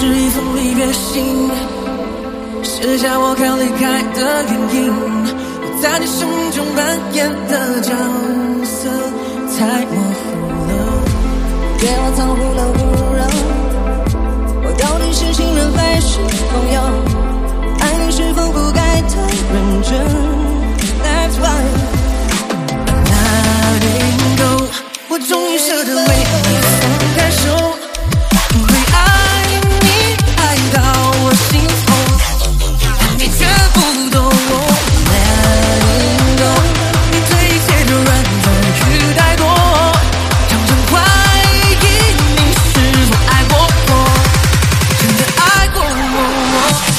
一封离别信，写下我该离开的原因。我在你生命中扮演的角色太模糊了， 对我藏忽了忽热。我到底是情人还是朋友？爱你是否不该太认真 ？That's why I letting go， 我终于舍得为你放开手，会爱你爱到我心痛，但你却不懂我。Letting go， 你对一切柔软的去带过，常常怀疑你是否爱过我，真的爱过我。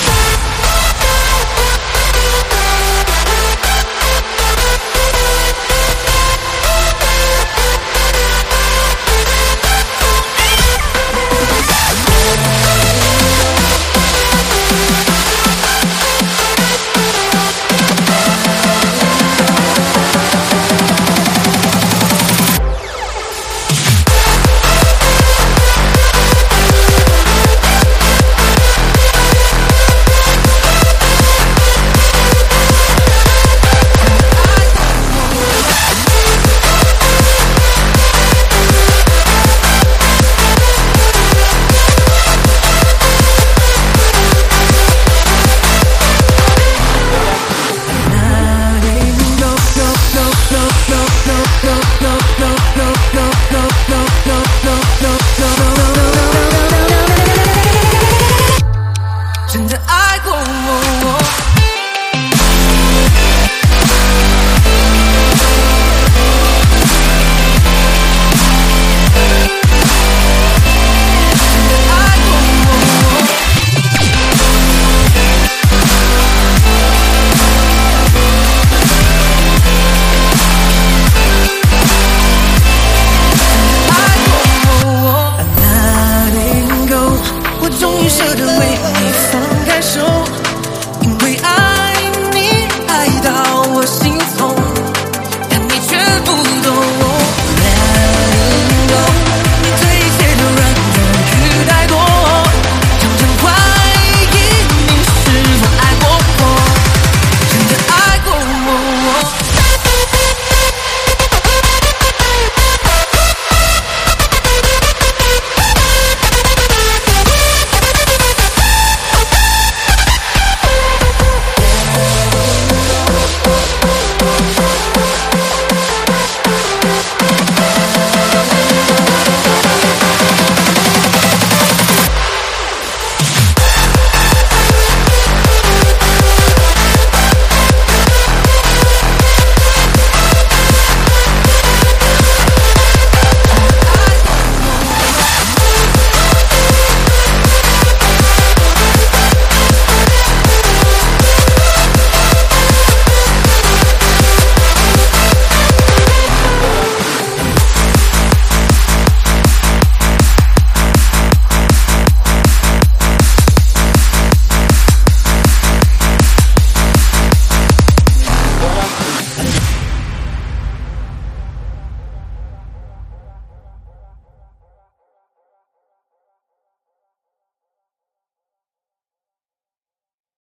真的爱过我。终于舍得为